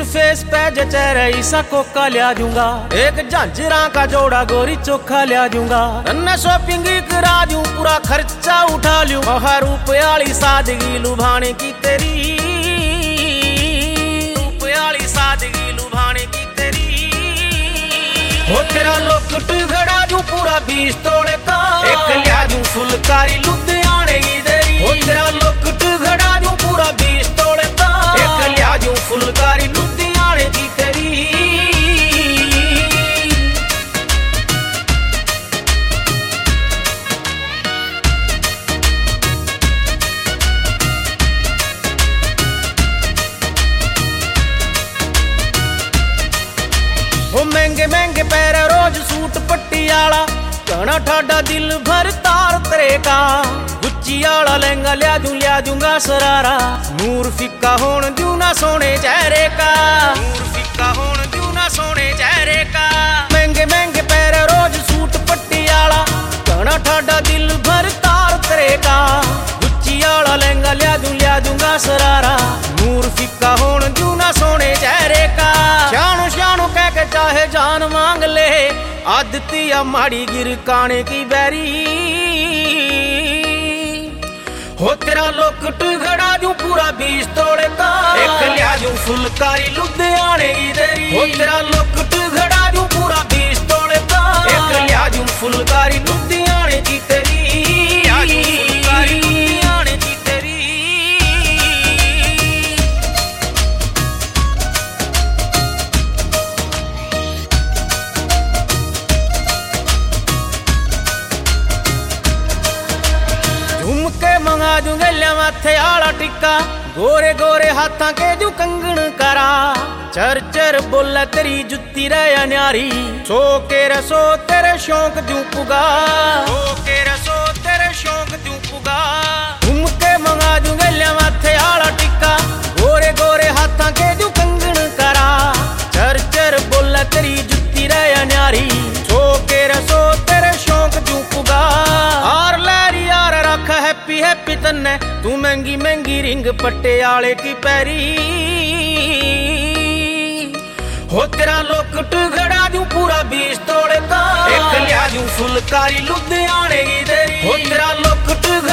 Face पे चेहरा ईसा Coca लिया दूंगा, एक झांझरा का जोड़ा गोरी चोखा लिया दूंगा। अन्ना शॉपिंग करा दूं, पूरा खर्चा उठा लूं, ₹1 सादगी लुभाने की तेरी, ₹1 सादगी लुभाने की तेरी। हो तेरा लोकट घड़ा दूं पूरा 20 तोड़े का, एक लिया दूं फुलकारी लुधियाने की तेरी। हो तेरा लोकट घड़ा दूं पूरा 20 तोड़े का, एक लिया दूं फुलकारी लुधियाने की तेरी। वो महंगे महंगे पैर रोज सूट पट्टी आला, कहना ठाडा दिल भर तार तेरे का। गुच्ची आला लहंगा लिया दूंगा सरारा, नूर फिक्का होन दूं ना सोने चेहरे का, नूर फिक्का होन दूं ना सोने चेहरे का। महंगे महंगे पैर रोज सूट पट्टी आला, कहना ठाडा दिल भर तार तेरे का। गुच्ची आला लहंगा लिया दूंगा सरारा, नूर फिक्का होन दूं ना सोने चेहरे का। शानू शानू कह के चाहे जान मांग ले, आदती या माड़ी गिर काने की बैरी। हो तेरा लोकट घड़ा दूं पूरा 20 तोड़े का, एक लिया दूं फुलकारी लुधियाने की तेरी। हो तेरा लोकट घड़ा दूं पूरा 20 तोड़े का, एक लिया दूं फुलकारी लुधियाने की तेरी, फुलकारी लुधियाने की तेरी। झुमके मंगा दूं गलिया माथे आला टिक्का, गोरे गोरे हाथां के जू कंगन करा। चर चर बोला तेरी जुत्ती रह न्यारी, सो के रसो तेरे शौक दूं पुगा, सो के रसो तेरे शौक दूं पुगा। झुमके मंगा दूं गलिया माथे आला टिक्का, गोरे गोरे हाथां के जू कंगन करा। चर चर बोला तेरी जुत्ती रह न्यारी, सो के रसो तेरे शौक दूं पुगा। आर लैरी यार रख हैप्पी हैप्पी तन्ने, तू महंगी महंगी रिंग पट्टे आले की पैरी। हो तेरा लोकट घड़ा दूं पूरा 20 तोड़े का, एक लिया दूं फुलकारी लुधियाने की तेरी। हो तेरा लोकट